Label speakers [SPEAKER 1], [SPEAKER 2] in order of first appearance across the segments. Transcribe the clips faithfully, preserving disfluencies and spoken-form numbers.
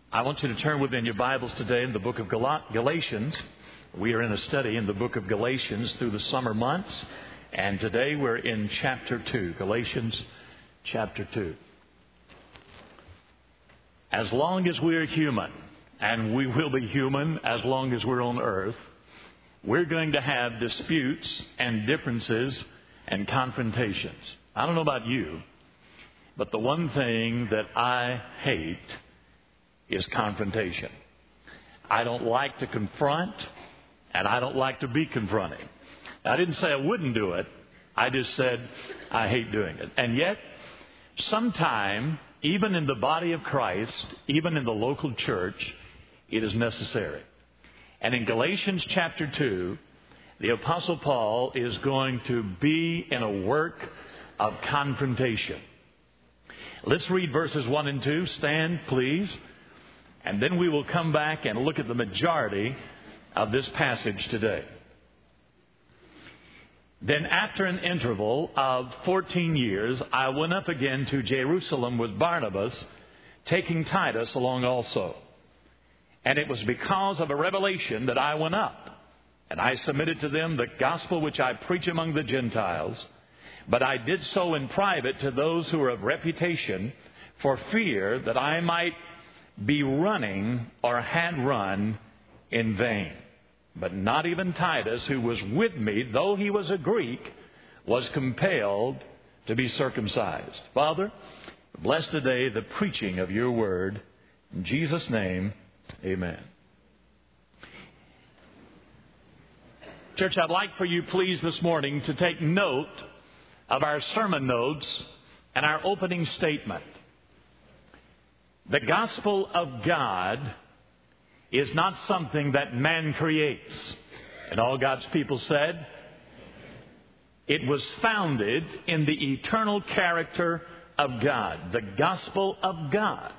[SPEAKER 1] I want you to turn within your Bibles today in the book of Gal- Galatians. We are in a study in the book of Galatians through the summer months. And today we're in chapter two, Galatians chapter two. As long as we're human, and we will be human as long as we're on earth, we're going to have disputes and differences and confrontations. I don't know about you, but the one thing that I hate is confrontation. I don't like to confront, and I don't like to be confronting. I didn't say I wouldn't do it. I just said I hate doing it. And yet, sometime, even in the body of Christ, even in the local church, it is necessary. And in Galatians chapter two, the Apostle Paul is going to be in a work of confrontation. Let's read verses one and two. Stand, please. And then we will come back and look at the majority of this passage today. Then after an interval of fourteen years, I went up again to Jerusalem with Barnabas, taking Titus along also. And it was because of a revelation that I went up. And I submitted to them the gospel which I preach among the Gentiles. But I did so in private to those who were of reputation, for fear that I might be running or had run in vain. But not even Titus, who was with me, though he was a Greek, was compelled to be circumcised. Father, bless today the preaching of your word. In Jesus' name, amen. Church, I'd like for you, please, this morning to take note of our sermon notes and our opening statement. The gospel of God is not something that man creates. And all God's people said, it was founded in the eternal character of God. The gospel of God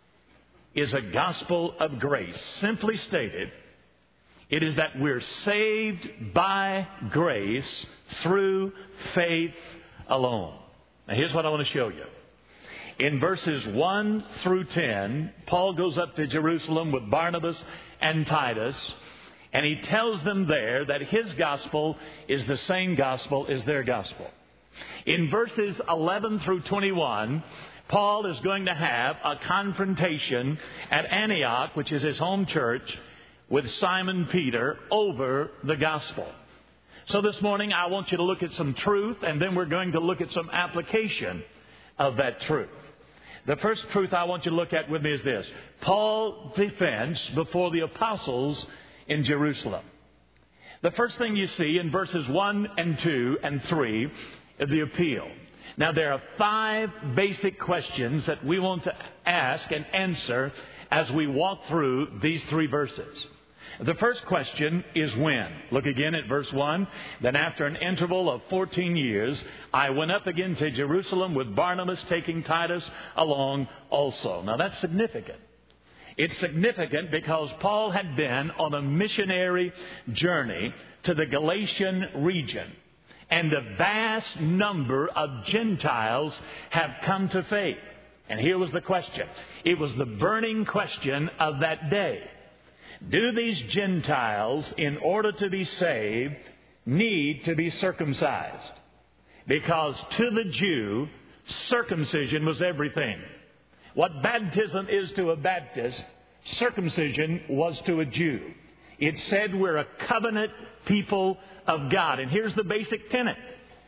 [SPEAKER 1] is a gospel of grace. Simply stated, it is that we're saved by grace through faith alone. Now here's what I want to show you. In verses one through ten, Paul goes up to Jerusalem with Barnabas and Titus, and he tells them there that his gospel is the same gospel as their gospel. In verses eleven through twenty-one, Paul is going to have a confrontation at Antioch, which is his home church, with Simon Peter over the gospel. So this morning I want you to look at some truth, and then we're going to look at some application of that truth. The first truth I want you to look at with me is this. Paul's defense before the apostles in Jerusalem. The first thing you see in verses one and two and three is the appeal. Now there are five basic questions that we want to ask and answer as we walk through these three verses. The first question is when. Look again at verse one. Then after an interval of fourteen years, I went up again to Jerusalem with Barnabas, taking Titus along also. Now that's significant. It's significant because Paul had been on a missionary journey to the Galatian region. And a vast number of Gentiles have come to faith. And here was the question. It was the burning question of that day. Do these Gentiles, in order to be saved, need to be circumcised? Because to the Jew, circumcision was everything. What baptism is to a Baptist, circumcision was to a Jew. It said we're a covenant people of God. And here's the basic tenet.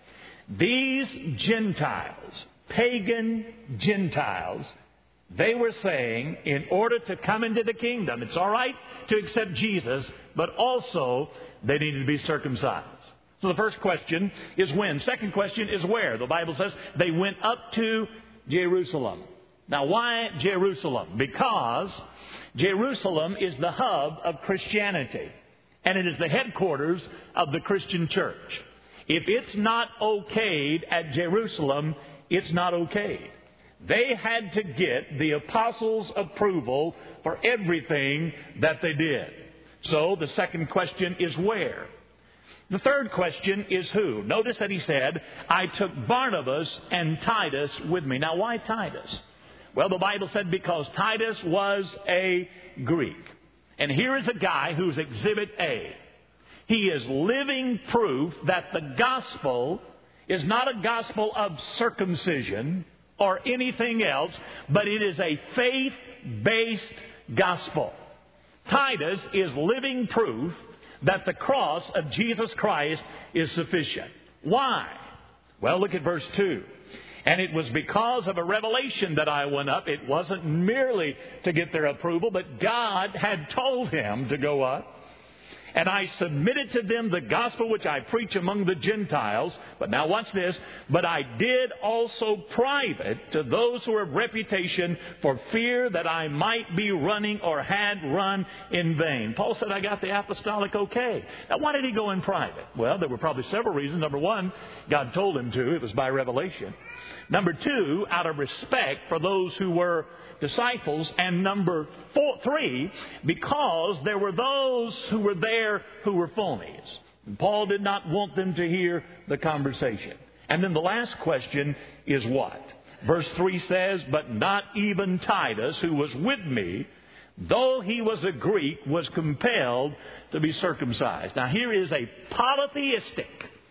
[SPEAKER 1] These Gentiles, pagan Gentiles, they were saying in order to come into the kingdom, it's all right to accept Jesus, but also they needed to be circumcised. So the first question is when. Second question is where. The Bible says they went up to Jerusalem. Now why Jerusalem? Because Jerusalem is the hub of Christianity, and it is the headquarters of the Christian church. If it's not okayed at Jerusalem, it's not okayed. They had to get the apostles' approval for everything that they did. So the second question is where. The third question is who. Notice that he said, I took Barnabas and Titus with me. Now why Titus? Well, the Bible said because Titus was a Greek. And here is a guy who's Exhibit A. He is living proof that the gospel is not a gospel of circumcision or anything else, but it is a faith-based gospel. Titus is living proof that the cross of Jesus Christ is sufficient. Why? Well, look at verse two. And it was because of a revelation that I went up. It wasn't merely to get their approval, but God had told him to go up. And I submitted to them the gospel which I preach among the Gentiles. But now watch this. But I did also private to those who are of reputation, for fear that I might be running or had run in vain. Paul said, I got the apostolic okay. Now why did he go in private? Well, there were probably several reasons. Number one, God told him to. It was by revelation. Number two, out of respect for those who were disciples. And number four, three, because there were those who were there who were phonies. And Paul did not want them to hear the conversation. And then the last question is what? Verse three says, but not even Titus, who was with me, though he was a Greek, was compelled to be circumcised. Now here is a polytheistic,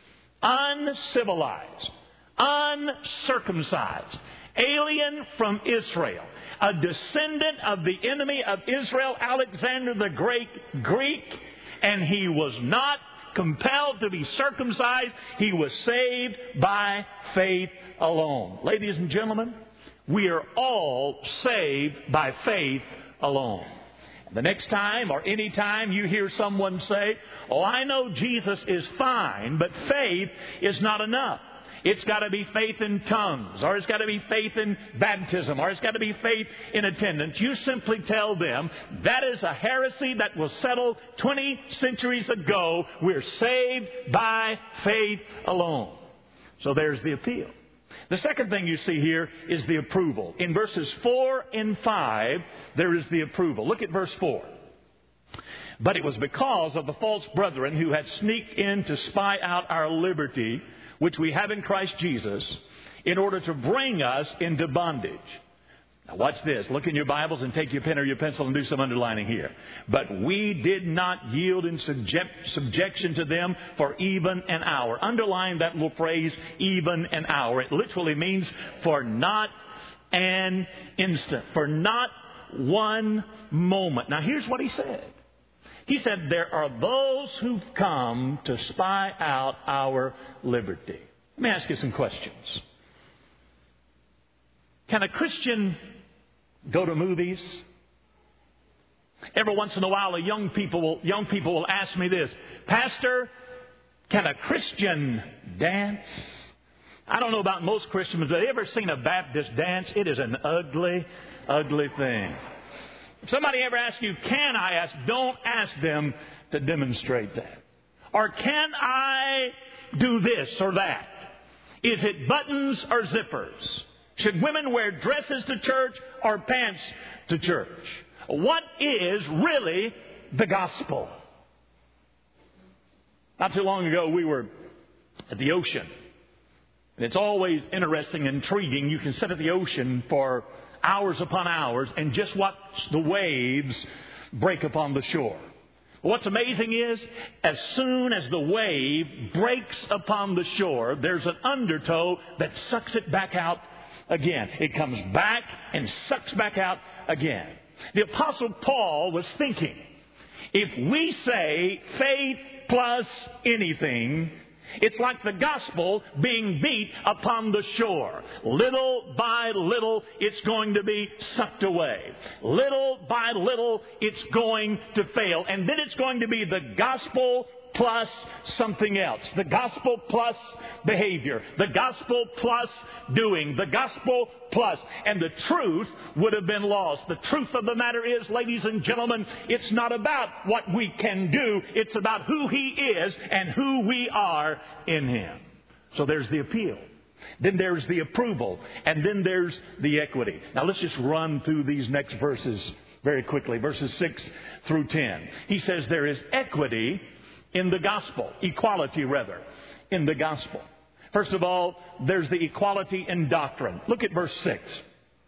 [SPEAKER 1] uncivilized, uncircumcised, alien from Israel, a descendant of the enemy of Israel, Alexander the Great, Greek, and he was not compelled to be circumcised. He was saved by faith alone. Ladies and gentlemen, we are all saved by faith alone. The next time or any time you hear someone say, oh, I know Jesus is fine, but faith is not enough. It's got to be faith in tongues, or it's got to be faith in baptism, or it's got to be faith in attendance. You simply tell them that is a heresy that was settled twenty centuries ago. We're saved by faith alone. So there's the appeal. The second thing you see here is the approval. In verses four and five, there is the approval. Look at verse four. But it was because of the false brethren who had sneaked in to spy out our liberty, which we have in Christ Jesus, in order to bring us into bondage. Now watch this. Look in your Bibles and take your pen or your pencil and do some underlining here. But we did not yield in subject, subjection to them for even an hour. Underline that little phrase, even an hour. It literally means for not an instant, for not one moment. Now here's what he said. He said, there are those who've come to spy out our liberty. Let me ask you some questions. Can a Christian go to movies? Every once in a while, a young people will, young people will ask me this, Pastor, can a Christian dance? I don't know about most Christians, but have you ever seen a Baptist dance? It is an ugly, ugly thing. If somebody ever asks you, can I ask, don't ask them to demonstrate that. Or can I do this or that? Is it buttons or zippers? Should women wear dresses to church or pants to church? What is really the gospel? Not too long ago, we were at the ocean. And it's always interesting, intriguing. You can sit at the ocean for hours upon hours and just watch the waves break upon the shore. What's amazing is, as soon as the wave breaks upon the shore, there's an undertow that sucks it back out again. It comes back and sucks back out again. The Apostle Paul was thinking, if we say faith plus anything, it's like the gospel being beat upon the shore. Little by little, it's going to be sucked away. Little by little, it's going to fail. And then it's going to be the gospel plus something else. The gospel plus behavior. The gospel plus doing. The gospel plus. And the truth would have been lost. The truth of the matter is, ladies and gentlemen, it's not about what we can do. It's about who He is and who we are in Him. So there's the appeal. Then there's the approval. And then there's the equity. Now let's just run through these next verses very quickly. Verses six through ten. He says there is equity in the gospel. Equality, rather, in the gospel. First of all, there's the equality in doctrine. Look at verse six.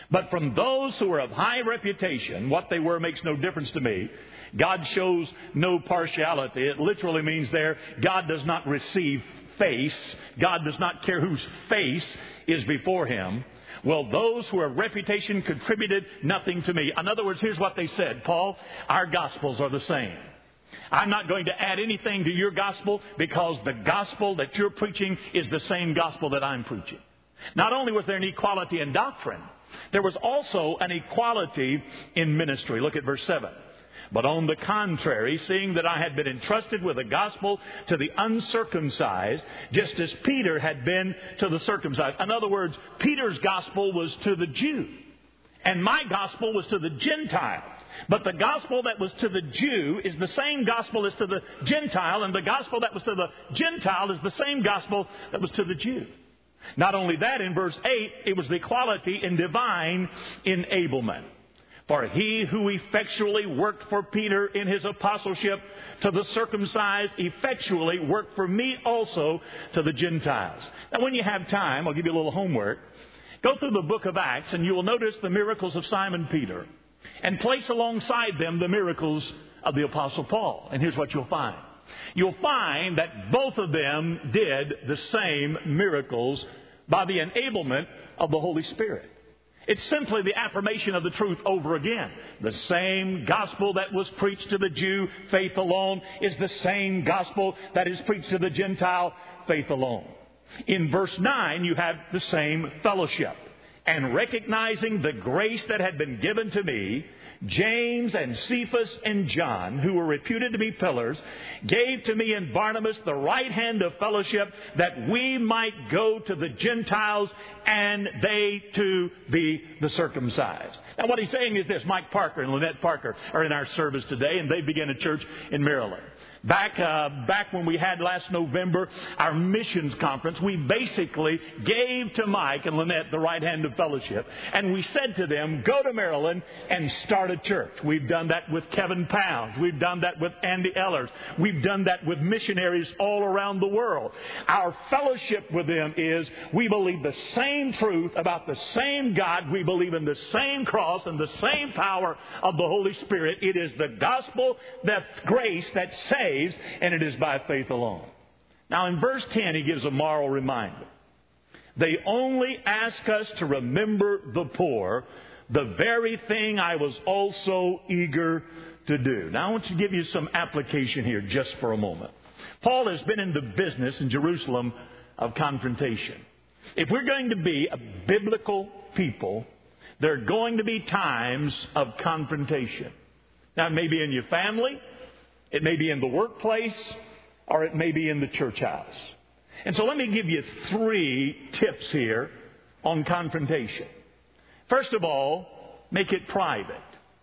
[SPEAKER 1] But from those who are of high reputation, what they were makes no difference to me. God shows no partiality. It literally means there, God does not receive face. God does not care whose face is before Him. Well, those who are of reputation contributed nothing to me. In other words, here's what they said. Paul, our gospels are the same. I'm not going to add anything to your gospel because the gospel that you're preaching is the same gospel that I'm preaching. Not only was there an equality in doctrine, there was also an equality in ministry. Look at verse seven. But on the contrary, seeing that I had been entrusted with the gospel to the uncircumcised, just as Peter had been to the circumcised. In other words, Peter's gospel was to the Jew, and my gospel was to the Gentile. But the gospel that was to the Jew is the same gospel as to the Gentile, and the gospel that was to the Gentile is the same gospel that was to the Jew. Not only that, in verse eight, it was the equality in divine enablement. For he who effectually worked for Peter in his apostleship to the circumcised effectually worked for me also to the Gentiles. Now, when you have time, I'll give you a little homework. Go through the book of Acts, and you will notice the miracles of Simon Peter, and place alongside them the miracles of the Apostle Paul. And here's what you'll find. You'll find that both of them did the same miracles by the enablement of the Holy Spirit. It's simply the affirmation of the truth over again. The same gospel that was preached to the Jew, faith alone, is the same gospel that is preached to the Gentile, faith alone. In verse nine, you have the same fellowship. And recognizing the grace that had been given to me, James and Cephas and John, who were reputed to be pillars, gave to me and Barnabas the right hand of fellowship, that we might go to the Gentiles and they too be the circumcised. Now what he's saying is this. Mike Parker and Lynette Parker are in our service today, and they began a church in Maryland. Back uh, back when we had last November our missions conference, we basically gave to Mike and Lynette the right hand of fellowship. And we said to them, go to Maryland and start a church. We've done that with Kevin Pounds. We've done that with Andy Ellers. We've done that with missionaries all around the world. Our fellowship with them is we believe the same truth about the same God. We believe in the same cross and the same power of the Holy Spirit. It is the gospel, that grace that saves, and it is by faith alone. Now in verse ten, he gives a moral reminder. They only ask us to remember the poor, the very thing I was also eager to do. Now I want to give you some application here just for a moment. Paul has been in the business in Jerusalem of confrontation. If we're going to be a biblical people, there are going to be times of confrontation. Now it may be in your family, it may be in the workplace, or it may be in the church house. And so let me give you three tips here on confrontation. First of all, make it private.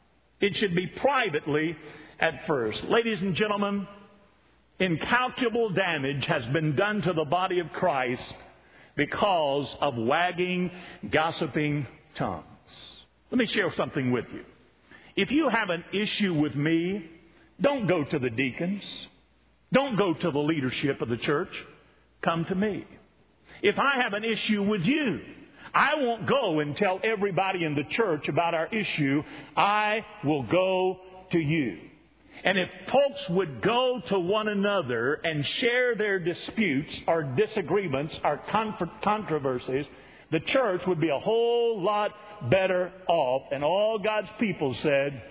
[SPEAKER 1] It should be privately at first. Ladies and gentlemen, incalculable damage has been done to the body of Christ because of wagging, gossiping tongues. Let me share something with you. If you have an issue with me, don't go to the deacons. Don't go to the leadership of the church. Come to me. If I have an issue with you, I won't go and tell everybody in the church about our issue. I will go to you. And if folks would go to one another and share their disputes or disagreements or controversies, the church would be a whole lot better off. And all God's people said,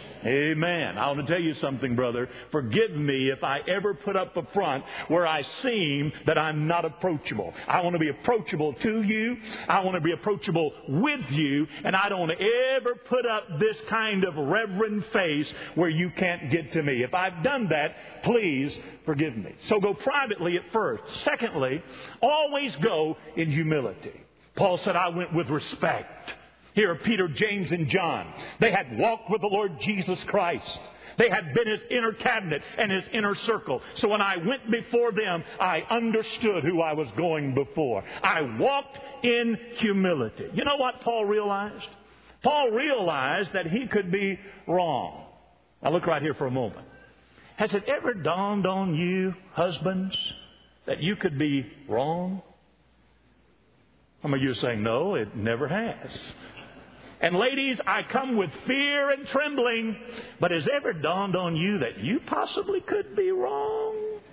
[SPEAKER 1] amen. I want to tell you something, brother. Forgive me if I ever put up a front where I seem that I'm not approachable. I want to be approachable to you. I want to be approachable with you. And I don't want to ever put up this kind of reverend face where you can't get to me. If I've done that, please forgive me. So go privately at first. Secondly, always go in humility. Paul said, I went with respect. Here are Peter, James, and John. They had walked with the Lord Jesus Christ. They had been his inner cabinet and his inner circle. So when I went before them, I understood who I was going before. I walked in humility. You know what Paul realized? Paul realized that he could be wrong. Now look right here for a moment. Has it ever dawned on you, husbands, that you could be wrong? Some of you are saying, no, it never has. And ladies, I come with fear and trembling, but has it ever dawned on you that you possibly could be wrong?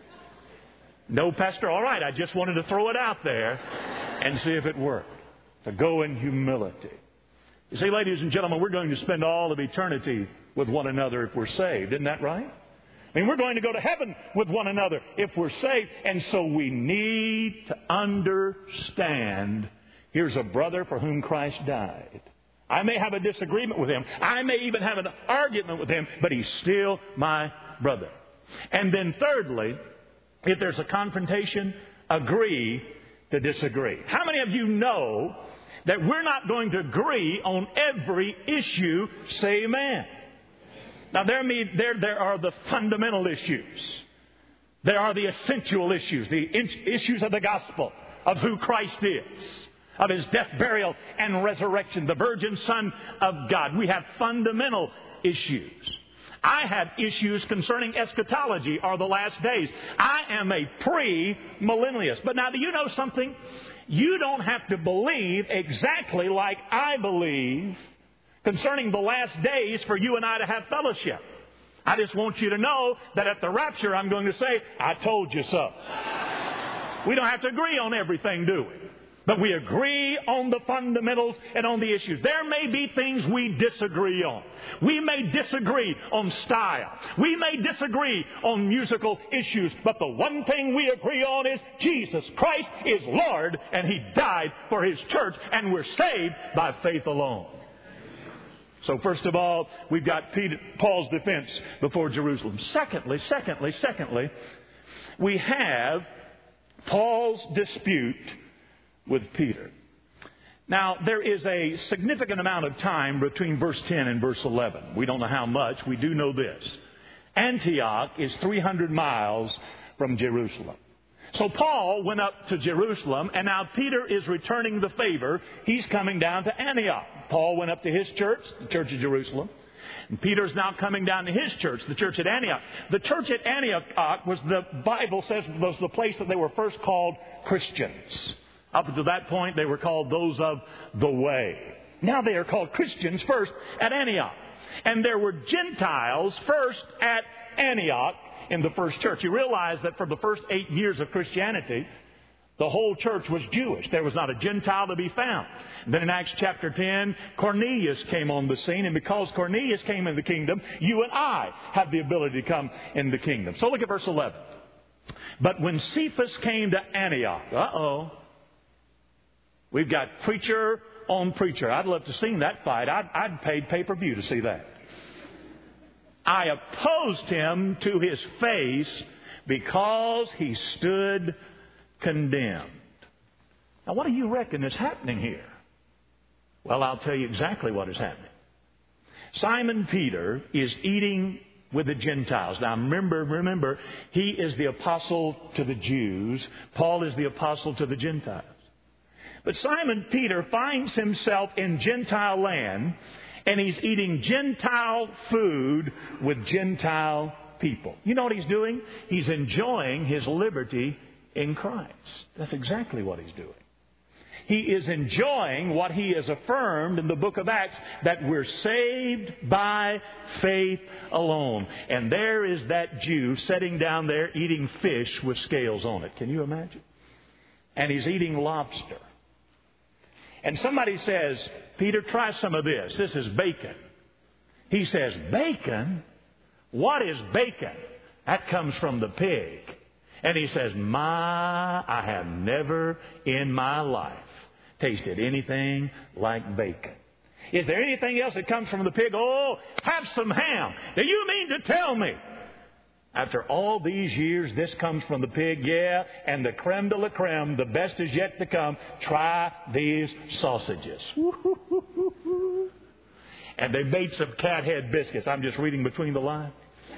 [SPEAKER 1] No, Pastor, all right, I just wanted to throw it out there and see if it worked. To go in humility. You see, ladies and gentlemen, we're going to spend all of eternity with one another if we're saved. Isn't that right? I mean, we're going to go to heaven with one another if we're saved. And so we need to understand, here's a brother for whom Christ died. I may have a disagreement with him. I may even have an argument with him, but he's still my brother. And then thirdly, if there's a confrontation, agree to disagree. How many of you know that we're not going to agree on every issue? Say amen. Now, there, may, there, there are the fundamental issues. There are the essential issues, the issues of the gospel, of who Christ is, of His death, burial, and resurrection, the virgin Son of God. We have fundamental issues. I have issues concerning eschatology, or the last days. I am a pre-millennialist. But now, do you know something? You don't have to believe exactly like I believe concerning the last days for you and I to have fellowship. I just want you to know that at the rapture I'm going to say, I told you so. We don't have to agree on everything, do we? But we agree on the fundamentals and on the issues. There may be things we disagree on. We may disagree on style. We may disagree on musical issues. But the one thing we agree on is Jesus Christ is Lord, and He died for His church, and we're saved by faith alone. So first of all, we've got Peter, Paul's defense before Jerusalem. Secondly, secondly, secondly, we have Paul's dispute with Peter. Now, there is a significant amount of time between verse ten and verse eleven. We don't know how much. We do know this. Antioch is three hundred miles from Jerusalem. So Paul went up to Jerusalem, and now Peter is returning the favor. He's coming down to Antioch. Paul went up to his church, the church of Jerusalem. And Peter's now coming down to his church, the church at Antioch. The church at Antioch was, the Bible says, was the place that they were first called Christians. Up to that point, they were called those of the way. Now they are called Christians first at Antioch. And there were Gentiles first at Antioch in the first church. You realize that for the first eight years of Christianity, the whole church was Jewish. There was not a Gentile to be found. Then in Acts chapter ten, Cornelius came on the scene. And because Cornelius came in the kingdom, you and I have the ability to come in the kingdom. So look at verse eleven. But when Cephas came to Antioch, uh-oh, we've got preacher on preacher. I'd love to see that fight. I'd, I'd paid pay-per-view to see that. I opposed him to his face because he stood condemned. Now, what do you reckon is happening here? Well, I'll tell you exactly what is happening. Simon Peter is eating with the Gentiles. Now, remember, remember, he is the apostle to the Jews. Paul is the apostle to the Gentiles. But Simon Peter finds himself in Gentile land, and he's eating Gentile food with Gentile people. You know what he's doing? He's enjoying his liberty in Christ. That's exactly what he's doing. He is enjoying what he has affirmed in the book of Acts, that we're saved by faith alone. And there is that Jew sitting down there eating fish with scales on it. Can you imagine? And he's eating lobster. And somebody says, Peter, try some of this. This is bacon. He says, bacon? What is bacon? That comes from the pig. And he says, my, I have never in my life tasted anything like bacon. Is there anything else that comes from the pig? Oh, have some ham. Do you mean to tell me? After all these years, this comes from the pig, yeah, and the creme de la creme, the best is yet to come. Try these sausages. And they made some cat head biscuits. I'm just reading between the lines.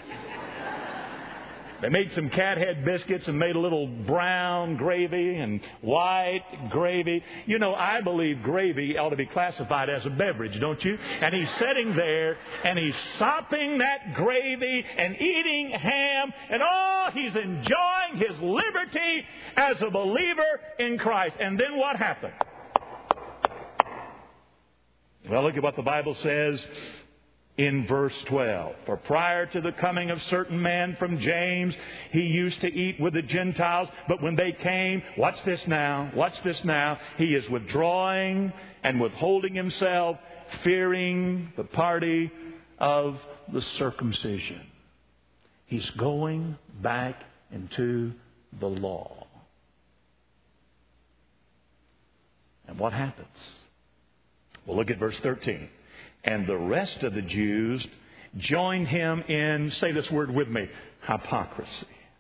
[SPEAKER 1] They made some cat head biscuits and made a little brown gravy and white gravy. You know, I believe gravy ought to be classified as a beverage, don't you? And he's sitting there and he's sopping that gravy and eating ham. And oh, he's enjoying his liberty as a believer in Christ. And then what happened? Well, look at what the Bible says in verse twelve. For prior to the coming of certain men from James, he used to eat with the Gentiles. But when they came, watch this now, watch this now, he is withdrawing and withholding himself, fearing the party of the circumcision. He's going back into the law. And what happens? Well, look at verse thirteen. And the rest of the Jews joined him in, say this word with me, hypocrisy.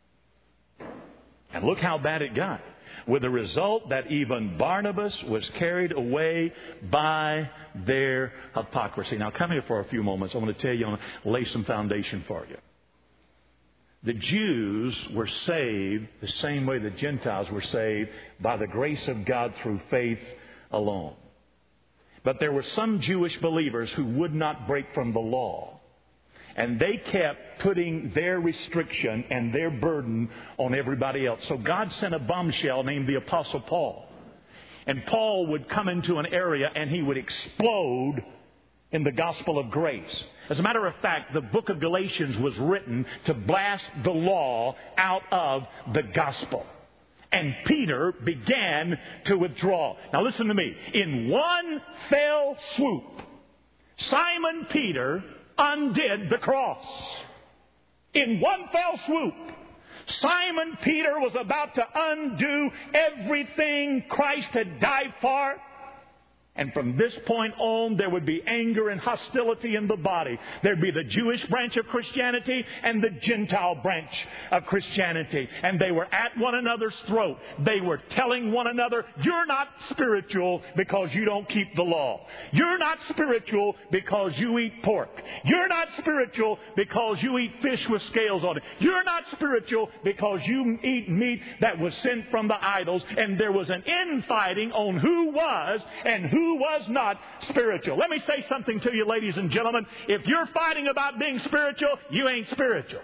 [SPEAKER 1] And look how bad it got. With the result that even Barnabas was carried away by their hypocrisy. Now come here for a few moments. I want to tell you, I want to lay some foundation for you. The Jews were saved the same way the Gentiles were saved, by the grace of God through faith alone. But there were some Jewish believers who would not break from the law. And they kept putting their restriction and their burden on everybody else. So God sent a bombshell named the Apostle Paul. And Paul would come into an area and he would explode in the gospel of grace. As a matter of fact, the book of Galatians was written to blast the law out of the gospel. And Peter began to withdraw. Now listen to me. In one fell swoop, Simon Peter undid the cross. In one fell swoop, Simon Peter was about to undo everything Christ had died for. And from this point on, there would be anger and hostility in the body. There'd be the Jewish branch of Christianity and the Gentile branch of Christianity. And they were at one another's throat. They were telling one another, you're not spiritual because you don't keep the law. You're not spiritual because you eat pork. You're not spiritual because you eat fish with scales on it. You're not spiritual because you eat meat that was sent from the idols. And there was an infighting on who was and who was not spiritual. Let me say something to you, ladies and gentlemen. If you're fighting about being spiritual, you ain't spiritual.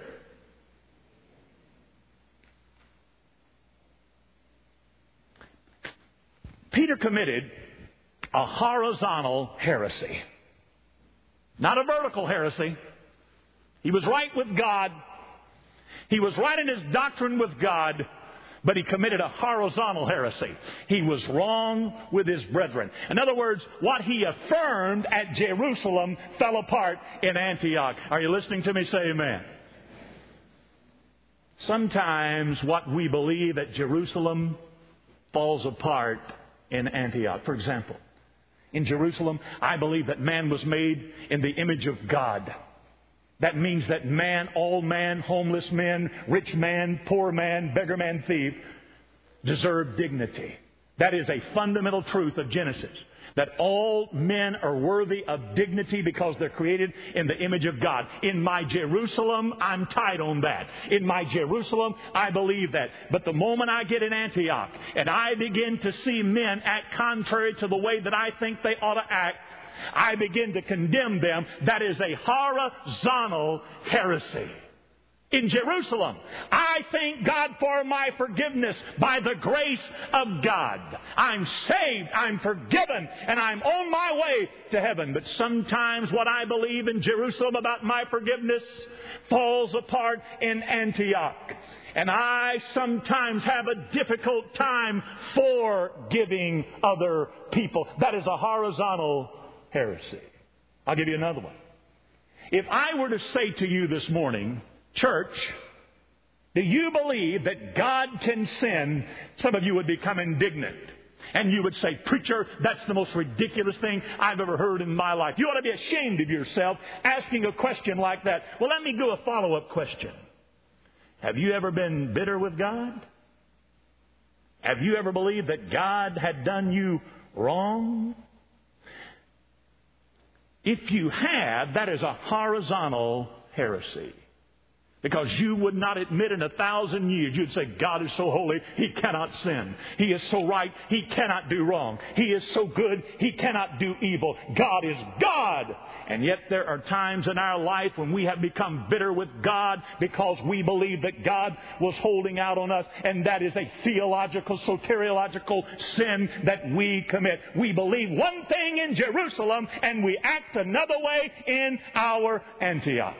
[SPEAKER 1] Peter committed a horizontal heresy. Not a vertical heresy. He was right with God. He was right in his doctrine with God. But he committed a horizontal heresy. He was wrong with his brethren. In other words, what he affirmed at Jerusalem fell apart in Antioch. Are you listening to me? Say amen. Sometimes what we believe at Jerusalem falls apart in Antioch. For example, in Jerusalem, I believe that man was made in the image of God. That means that man, all man, homeless men, rich man, poor man, beggar man, thief, deserve dignity. That is a fundamental truth of Genesis. That all men are worthy of dignity because they're created in the image of God. In my Jerusalem, I'm tight on that. In my Jerusalem, I believe that. But the moment I get in Antioch and I begin to see men act contrary to the way that I think they ought to act, I begin to condemn them. That is a horizontal heresy. In Jerusalem, I thank God for my forgiveness by the grace of God. I'm saved, I'm forgiven, and I'm on my way to heaven. But sometimes what I believe in Jerusalem about my forgiveness falls apart in Antioch. And I sometimes have a difficult time forgiving other people. That is a horizontal heresy. I'll give you another one. If I were to say to you this morning, church, do you believe that God can sin? Some of you would become indignant. And you would say, preacher, that's the most ridiculous thing I've ever heard in my life. You ought to be ashamed of yourself asking a question like that. Well, let me do a follow-up question. Have you ever been bitter with God? Have you ever believed that God had done you wrong? If you have, that is a horizontal heresy. Because you would not admit in a thousand years, you'd say, God is so holy, He cannot sin. He is so right, He cannot do wrong. He is so good, He cannot do evil. God is God. And yet there are times in our life when we have become bitter with God because we believe that God was holding out on us. And that is a theological, soteriological sin that we commit. We believe one thing in Jerusalem and we act another way in our Antioch.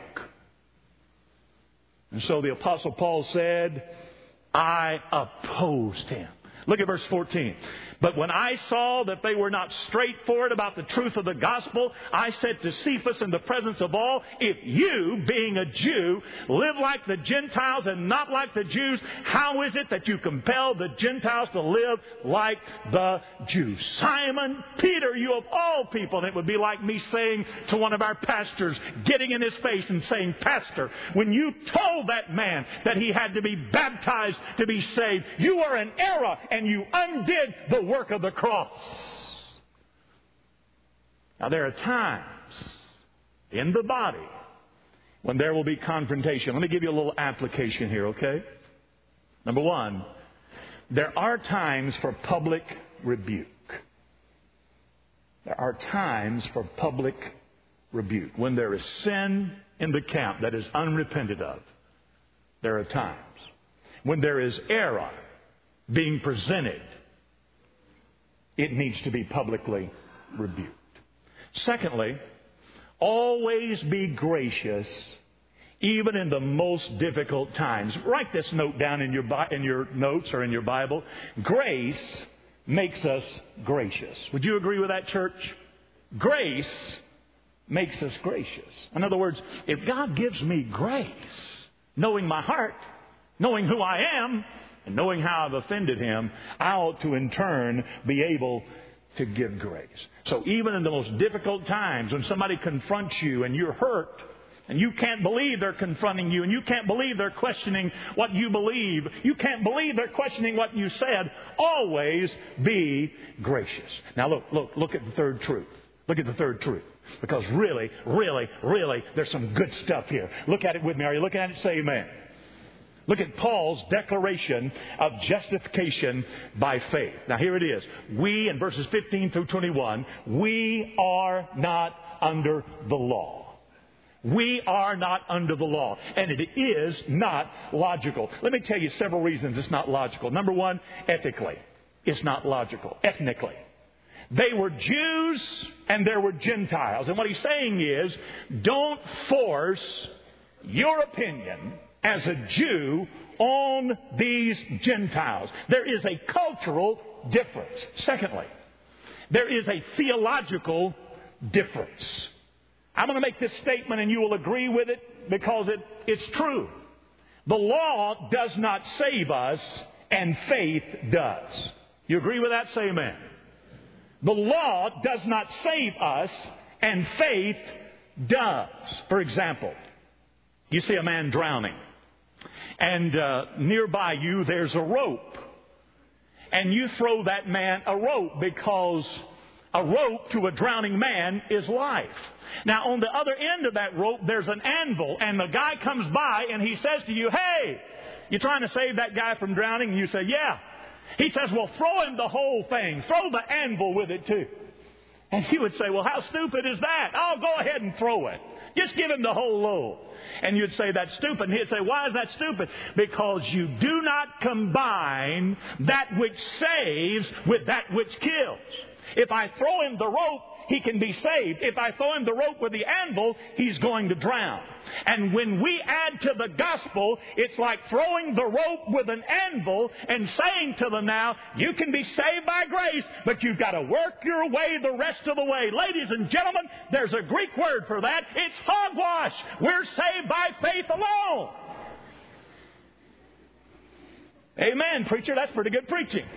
[SPEAKER 1] And so the Apostle Paul said, I opposed him. Look at verse fourteen. But when I saw that they were not straightforward about the truth of the gospel, I said to Cephas in the presence of all, if you, being a Jew, live like the Gentiles and not like the Jews, how is it that you compel the Gentiles to live like the Jews? Simon Peter, you of all people. And it would be like me saying to one of our pastors, getting in his face and saying, Pastor, when you told that man that he had to be baptized to be saved, you were in error and you undid the work of the cross. Now there are times in the body when there will be confrontation. Let me give you a little application here, okay? Number one, there are times for public rebuke. There are times for public rebuke. When there is sin in the camp that is unrepented of, there are times. When there is error being presented, it needs to be publicly rebuked. Secondly, always be gracious even in the most difficult times. Write this note down in your in your notes or in your Bible. Grace makes us gracious. Would you agree with that, church? Grace makes us gracious. In other words, if God gives me grace, knowing my heart, knowing who I am, and knowing how I've offended Him, I ought to in turn be able to give grace. So even in the most difficult times, when somebody confronts you and you're hurt, and you can't believe they're confronting you, and you can't believe they're questioning what you believe, you can't believe they're questioning what you said, always be gracious. Now look, look, look at the third truth. Look at the third truth. Because really, really, really, there's some good stuff here. Look at it with me. Are you looking at it? Say amen. Look at Paul's declaration of justification by faith. Now here it is. We, in verses fifteen through twenty-one, we are not under the law. We are not under the law. And it is not logical. Let me tell you several reasons it's not logical. Number one, ethically. It's not logical. Ethnically. They were Jews and there were Gentiles. And what he's saying is, don't force your opinion as a Jew on these Gentiles. There is a cultural difference. Secondly, there is a theological difference. I'm going to make this statement and you will agree with it because it, it's true. The law does not save us and faith does. You agree with that? Say amen. The law does not save us and faith does. For example, you see a man drowning. And uh, nearby you, there's a rope. And you throw that man a rope because a rope to a drowning man is life. Now, on the other end of that rope, there's an anvil. And the guy comes by and he says to you, hey, you trying to save that guy from drowning? And you say, yeah. He says, well, throw him the whole thing. Throw the anvil with it too. And you would say, well, how stupid is that? I'll go ahead and throw it. Just give him the whole load. And you'd say, that's stupid. And he'd say, why is that stupid? Because you do not combine that which saves with that which kills. If I throw him the rope, he can be saved. If I throw him the rope with the anvil, he's going to drown. And when we add to the gospel, it's like throwing the rope with an anvil and saying to them now, you can be saved by grace, but you've got to work your way the rest of the way. Ladies and gentlemen, there's a Greek word for that. It's hogwash. We're saved by faith alone. Amen, preacher. That's pretty good preaching.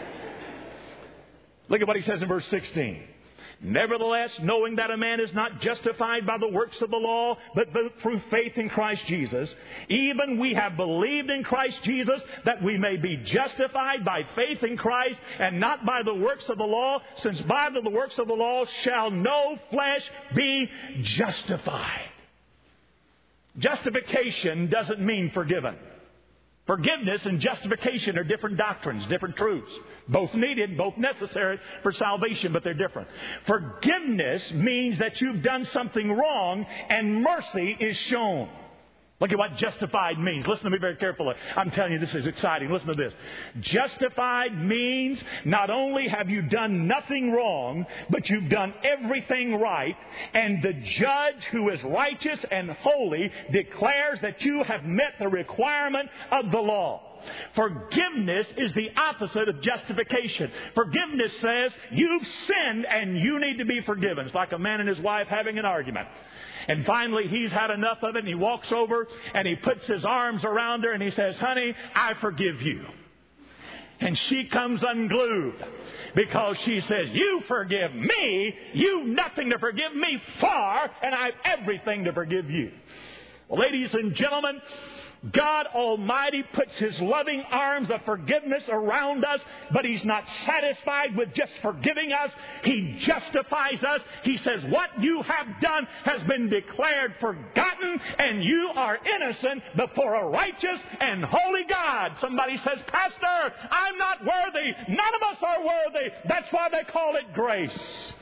[SPEAKER 1] Look at what he says in verse sixteen. Nevertheless, knowing that a man is not justified by the works of the law, but through faith in Christ Jesus, even we have believed in Christ Jesus that we may be justified by faith in Christ and not by the works of the law, since by the works of the law shall no flesh be justified. Justification doesn't mean forgiven. Forgiveness and justification are different doctrines, different truths. Both needed, both necessary for salvation, but they're different. Forgiveness means that you've done something wrong and mercy is shown. Look at what justified means. Listen to me very carefully. I'm telling you, this is exciting. Listen to this. Justified means not only have you done nothing wrong, but you've done everything right, and the judge, who is righteous and holy, declares that you have met the requirement of the law. Forgiveness is the opposite of justification. Forgiveness says you've sinned and you need to be forgiven. It's like a man and his wife having an argument. And finally, he's had enough of it, and he walks over, and he puts his arms around her, and he says, "Honey, I forgive you." And she comes unglued because she says, "You forgive me. You've nothing to forgive me for, and I've everything to forgive you." Well, ladies and gentlemen, God Almighty puts His loving arms of forgiveness around us, but He's not satisfied with just forgiving us. He justifies us. He says, what you have done has been declared forgotten, and you are innocent before a righteous and holy God. Somebody says, "Pastor, I'm not worthy. None of us are worthy." That's why they call it grace.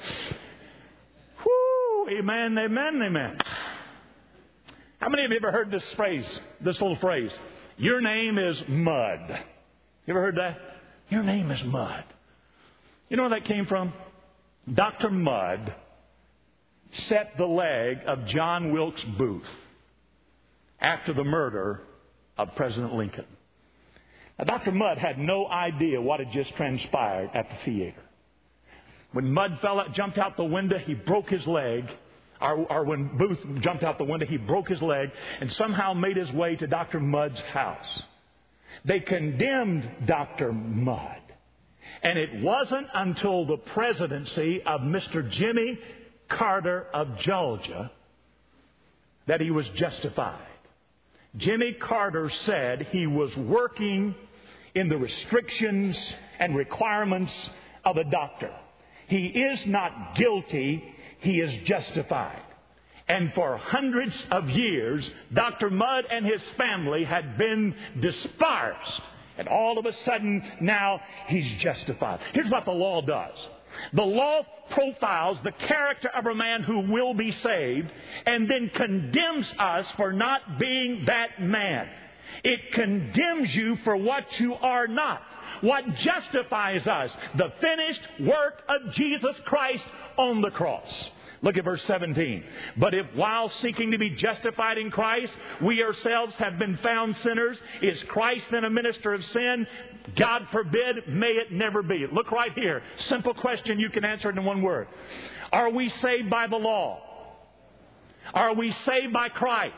[SPEAKER 1] Whoo! Amen, amen, amen. How many of you ever heard this phrase, this little phrase? Your name is mud. You ever heard that? Your name is mud. You know where that came from? Doctor Mudd set the leg of John Wilkes Booth after the murder of President Lincoln. Now, Doctor Mudd had no idea what had just transpired at the theater. When Mudd fell out, jumped out the window, he broke his leg. Or, or when Booth jumped out the window, he broke his leg and somehow made his way to Doctor Mudd's house. They condemned Doctor Mudd. And it wasn't until the presidency of Mister Jimmy Carter of Georgia that he was justified. Jimmy Carter said he was working in the restrictions and requirements of a doctor. He is not guilty. He is justified. And for hundreds of years, Doctor Mudd and his family had been dispersed. And all of a sudden, now he's justified. Here's what the law does. The law profiles the character of a man who will be saved and then condemns us for not being that man. It condemns you for what you are not. What justifies us? The finished work of Jesus Christ on the cross. Look at verse seventeen. But if while seeking to be justified in Christ, we ourselves have been found sinners, is Christ then a minister of sin? God forbid, may it never be. Look right here. Simple question, you can answer it in one word. Are we saved by the law? Are we saved by Christ?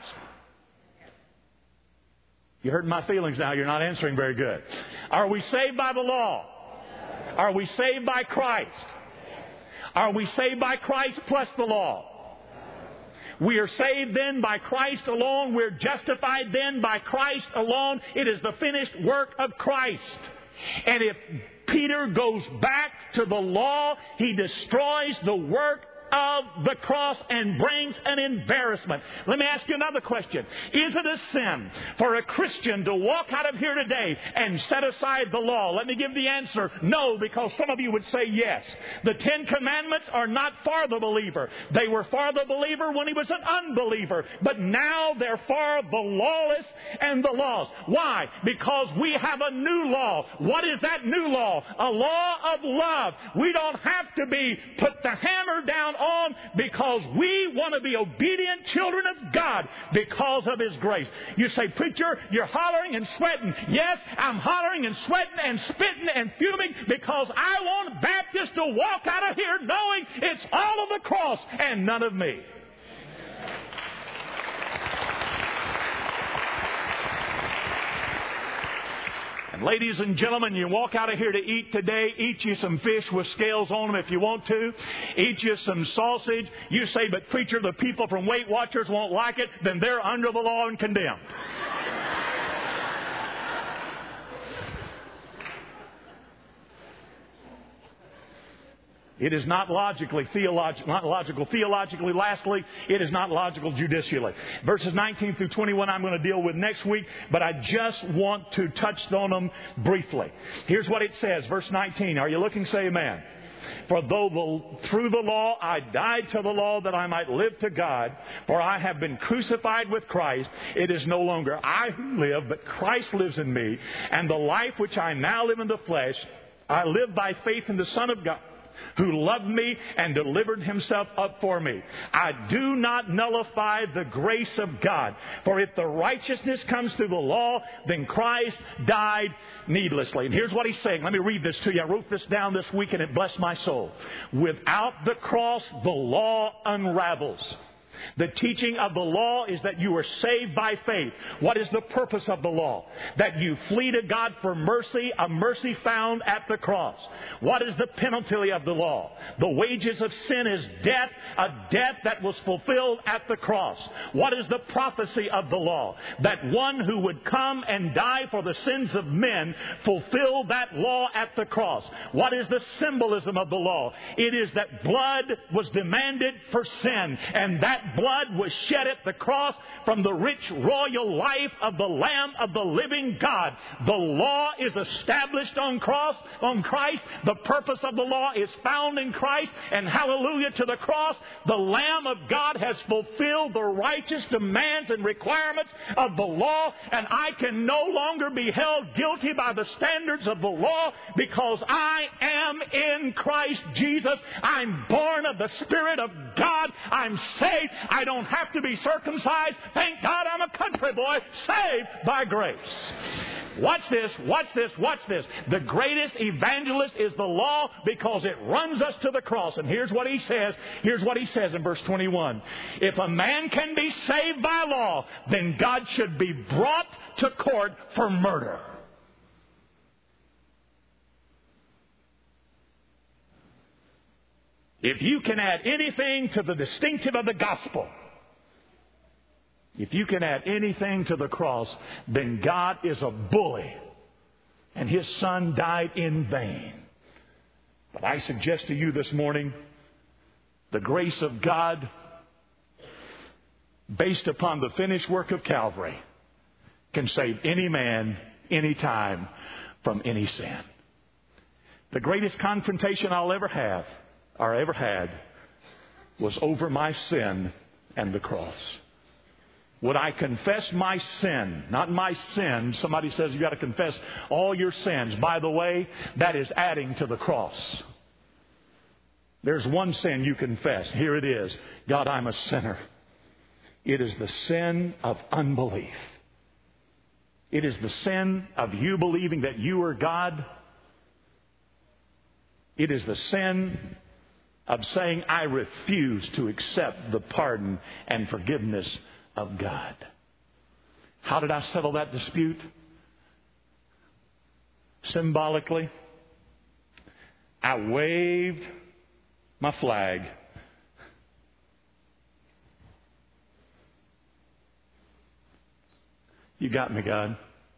[SPEAKER 1] You hurt my feelings now. You're not answering very good. Are we saved by the law? Are we saved by Christ? Are we saved by Christ plus the law? We are saved then by Christ alone. We're justified then by Christ alone. It is the finished work of Christ. And if Peter goes back to the law, he destroys the work of the cross and brings an embarrassment. Let me ask you another question. Is it a sin for a Christian to walk out of here today and set aside the law? Let me give the answer. No, because some of you would say yes. The Ten Commandments are not for the believer. They were for the believer when he was an unbeliever. But now they're for the lawless and the lost. Why? Because we have a new law. What is that new law? A law of love. We don't have to be put the hammer down on because we want to be obedient children of God because of His grace. You say, preacher, you're hollering and sweating. Yes, I'm hollering and sweating and spitting and fuming because I want Baptists to walk out of here knowing it's all of the cross and none of me. And ladies and gentlemen, you walk out of here to eat today, eat you some fish with scales on them if you want to. Eat you some sausage. You say, but preacher, the people from Weight Watchers won't like it. Then they're under the law and condemned. It is not logically, theolog- not logical. Theologically, lastly, it is not logical judicially. Verses nineteen through twenty-one I'm going to deal with next week, but I just want to touch on them briefly. Here's what it says, verse nineteen. Are you looking? Say amen. For though the, through the law I died to the law that I might live to God, for I have been crucified with Christ, it is no longer I who live, but Christ lives in me. And the life which I now live in the flesh, I live by faith in the Son of God, who loved me and delivered himself up for me. I do not nullify the grace of God. For if the righteousness comes through the law, then Christ died needlessly. And here's what he's saying. Let me read this to you. I wrote this down this week and it blessed my soul. Without the cross, the law unravels. The teaching of the law is that you are saved by faith. What is the purpose of the law? That you flee to God for mercy, a mercy found at the cross. What is the penalty of the law? The wages of sin is death, a death that was fulfilled at the cross. What is the prophecy of the law? That one who would come and die for the sins of men fulfilled that law at the cross. What is the symbolism of the law? It is that blood was demanded for sin, and that blood was shed at the cross from the rich royal life of the Lamb of the living God. The law is established on cross, on Christ. The purpose of the law is found in Christ. And hallelujah to the cross, the Lamb of God has fulfilled the righteous demands and requirements of the law. And I can no longer be held guilty by the standards of the law because I am in Christ Jesus. I'm born of the Spirit of God. I'm saved. I don't have to be circumcised. Thank God I'm a country boy, saved by grace. Watch this, watch this, watch this. The greatest evangelist is the law because it runs us to the cross. And here's what he says. Here's what he says in verse twenty-one. If a man can be saved by law, then God should be brought to court for murder. If you can add anything to the distinctive of the gospel, if you can add anything to the cross, then God is a bully and His Son died in vain. But I suggest to you this morning, the grace of God based upon the finished work of Calvary can save any man, any time, from any sin. The greatest confrontation I'll ever have or ever had was over my sin and the cross. Would I confess my sin? Not my sin. Somebody says you got to confess all your sins. By the way, that is adding to the cross. There's one sin you confess. Here it is. God, I'm a sinner. It is the sin of unbelief. It is the sin of you believing that you are God. It is the sin of saying, I refuse to accept the pardon and forgiveness of God. How did I settle that dispute? Symbolically, I waved my flag. You got me, God.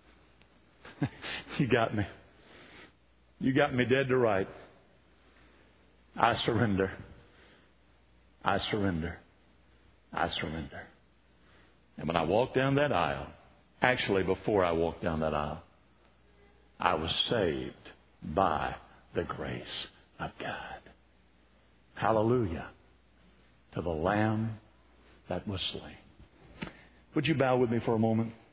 [SPEAKER 1] You got me. You got me dead to right. I surrender. I surrender. I surrender. And when I walked down that aisle, actually before I walked down that aisle, I was saved by the grace of God. Hallelujah to the Lamb that was slain. Would you bow with me for a moment?